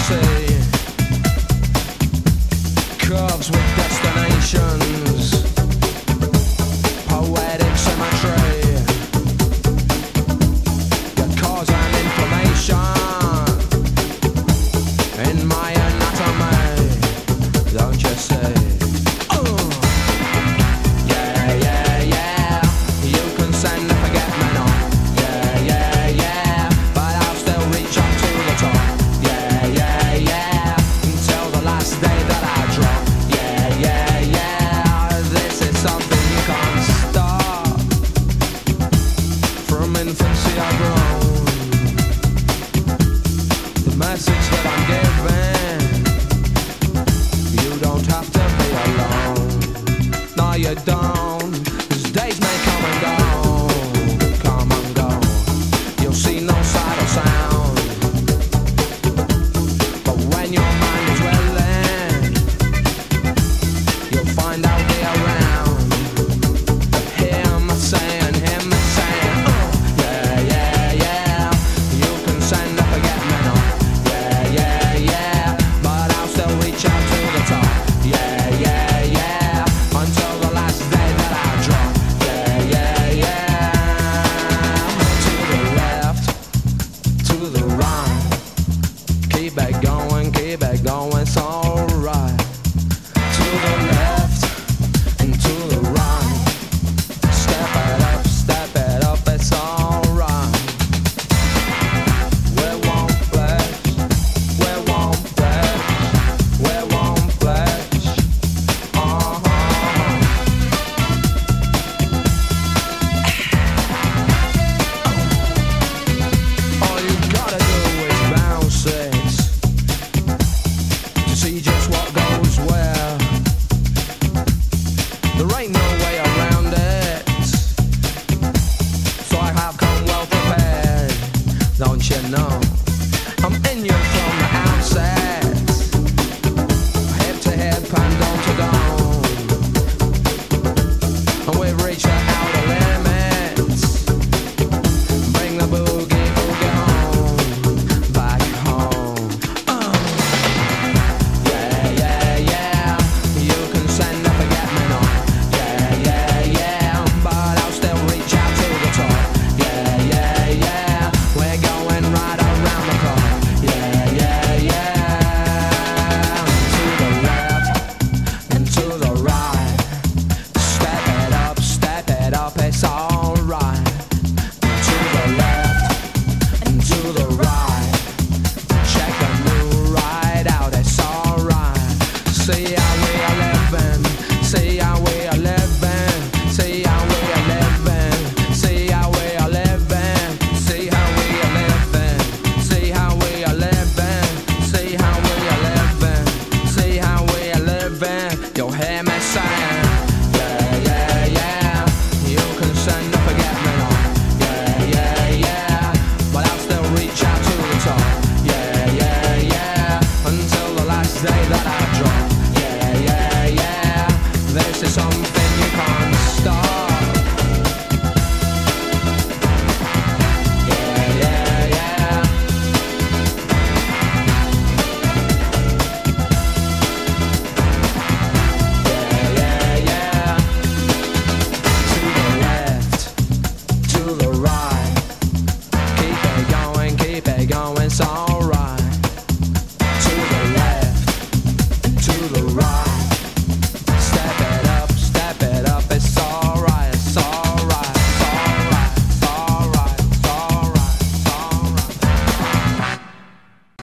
see. Curves with destinations, poetic symmetry. Your cause and inflammation in my anatomy, don't you see? Yeah, yeah, yeah. You can send a forget-me-not. Yeah, yeah, yeah. But I'll still reach up to the top. Yeah, yeah, yeah. Until the last day that I drop. Yeah, yeah, yeah. This is something you can't stop. From infancy I've grown. The message that I'm giving, you don't have to be alone. No, you don't.